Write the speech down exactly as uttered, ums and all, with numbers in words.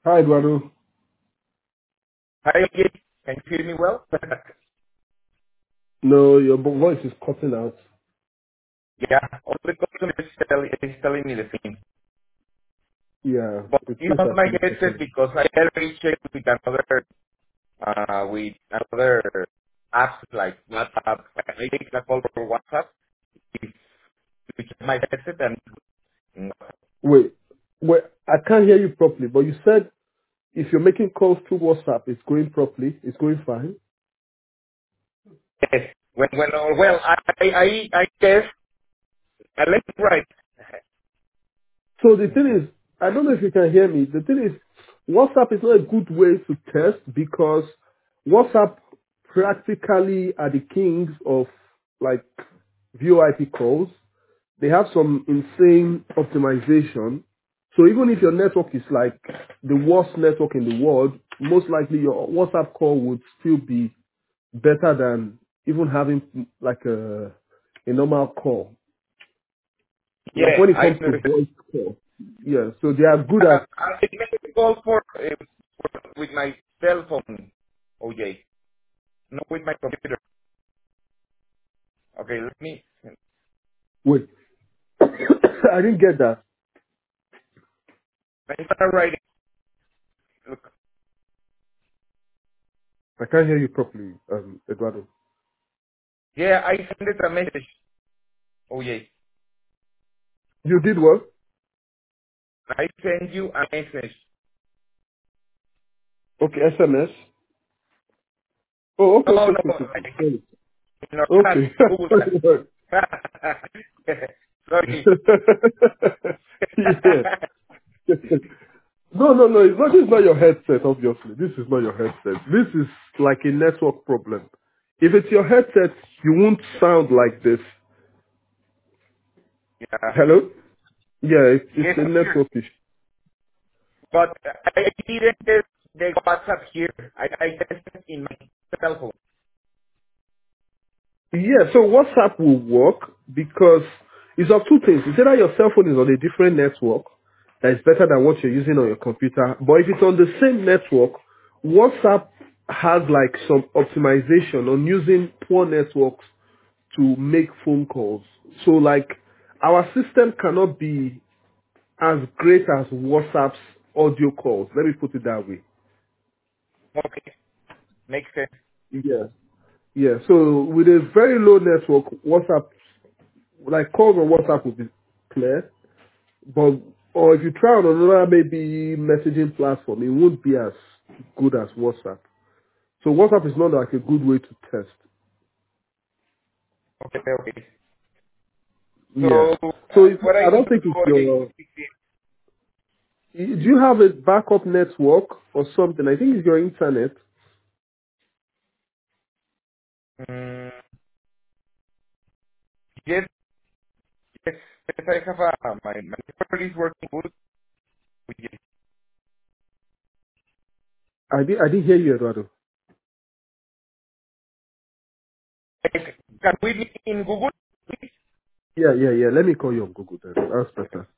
Hi, Eduardo. Hi, Jay. Can you hear me well? No, your vo- voice is cutting out. Yeah, all the customers is telling, is telling me the same. Yeah, But it it's seems not like my you're cutting headset out. because I already checked with another, uh, with another apps like WhatsApp. I take a call for WhatsApp. It's, it's my headset and Wait, wait, I can't hear you properly, but you said if you're making calls through WhatsApp, it's going properly, it's going fine. yes. When, when, uh, well, I, I, I I guess, I let it right. So the thing is, I don't know if you can hear me. The thing is, WhatsApp is not a good way to test because WhatsApp practically are the kings of like V O I P calls. They have some insane optimization. So even if your network is like the worst network in the world, most likely your WhatsApp call would still be better than even having like a a normal call. Like Yeah, when it I comes to understand. voice call, yeah. So they are good Uh, at. I made a call for, uh, for, with my cell phone, O J, not with my computer. Okay, let me. Wait, I didn't get that. Let me start writing. Look, I can't hear you properly, um, Eduardo. yeah, I sent it a message. Oh yeah, You did what? I sent you a message. Okay, S M S. Oh, okay, No, okay, no, okay, okay. okay. like Sorry. in our chat, Okay. Google chat. Sorry. Sorry. yeah. no, no, no. It's not, this is not your headset, obviously. This is not your headset. This is like a network problem. If it's your headset, you won't sound like this. Yeah. Hello? Yeah, it's, it's Yes, a I'm here. network issue. But I didn't test the WhatsApp here. I, I tested in my cell phone. Yeah, so WhatsApp will work because it's of two things. It's either your cell phone is on a different network that is better than what you're using on your computer, but if it's on the same network, WhatsApp has like some optimization on using poor networks to make phone calls. So like our system cannot be as great as WhatsApp's audio calls. Let me put it that way. Okay, makes sense. Yeah. Yeah. So with a very low network, WhatsApp, like calls on WhatsApp will be clear. But or if you try on another maybe messaging platform, it won't be as good as WhatsApp. So WhatsApp is not like a good way to test. Okay, okay. Yeah. So So uh, if, what I I need don't to think do it's again? your. Do you have a backup network or something? I think it's your internet. Mm, yes, yes, yes, I have a, my, my network is working good. Yes. I did. I did hear you, Eduardo. Can we meet in Google? Yeah, yeah, yeah. Let me call you on Google then. That's better.